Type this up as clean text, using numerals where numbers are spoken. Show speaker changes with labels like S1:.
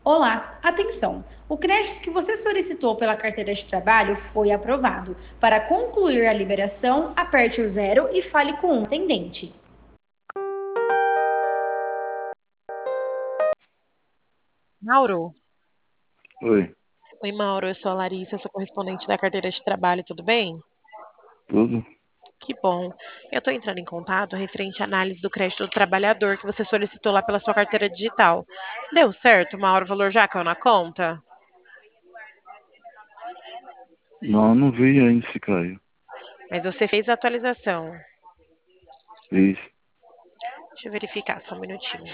S1: Olá, atenção! O crédito que você solicitou pela carteira de trabalho foi aprovado. Para concluir a liberação, aperte o zero e fale com um atendente.
S2: Mauro?
S3: Oi,
S2: Oi, Mauro, eu sou a Larissa, sou correspondente da carteira de trabalho, tudo bem?
S3: tudo?
S2: Que bom. Eu estou entrando em contato referente à análise do crédito do trabalhador que você solicitou lá pela sua carteira digital. Deu certo, Mauro? O valor já caiu na conta?
S3: Não, não vi ainda se caiu.
S2: Mas você fez a atualização.
S3: Fiz.
S2: Deixa eu verificar só um minutinho.